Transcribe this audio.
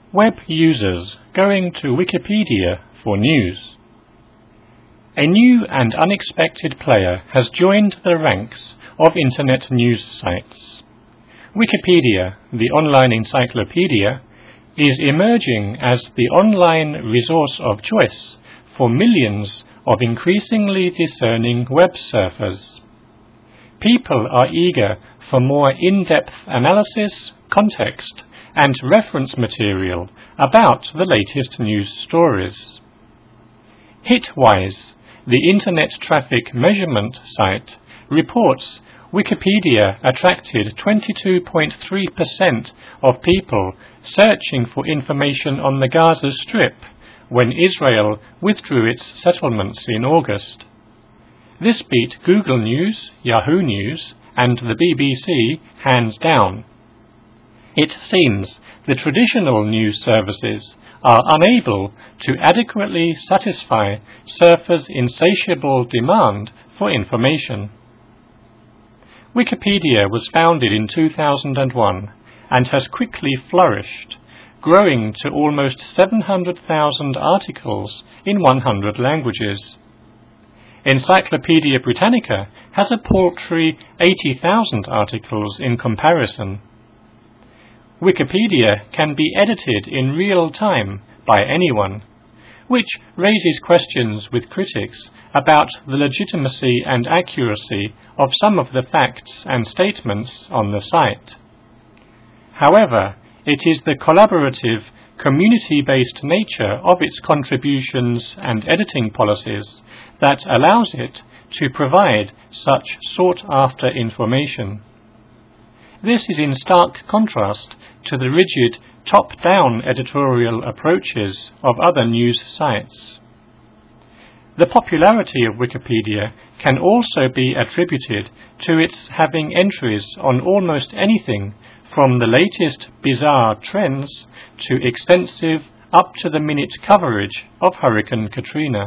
Web users going to Wikipedia for news. A new and unexpected player has joined the ranks of Internet news sites. Wikipedia, the online encyclopedia, is emerging as the online resource of choice for millions of increasingly discerning web surfers. People are eager for more in-depth analysis, context, and reference material about the latest news stories. Hitwise, the Internet traffic measurement site, reports Wikipedia attracted 22.3% of people searching for information on the Gaza Strip when Israel withdrew its settlements in August. This beat Google News, Yahoo News, and the BBC hands down. It seems the traditional news services are unable to adequately satisfy surfers' insatiable demand for information. Wikipedia was founded in 2001 and has quickly flourished, growing to almost 700,000 articles in 100 languages. Encyclopaedia Britannica has a paltry 80,000 articles in comparison. Wikipedia can be edited in real time by anyone, which raises questions with critics about the legitimacy and accuracy of some of the facts and statements on the site. However, it is the collaborative, community-based nature of its contributions and editing policies that allows it to provide such sought-after information. This is in stark contrast to the rigid, top-down editorial approaches of other news sites. The popularity of Wikipedia can also be attributed to its having entries on almost anything from the latest bizarre trends to extensive, up-to-the-minute coverage of Hurricane Katrina.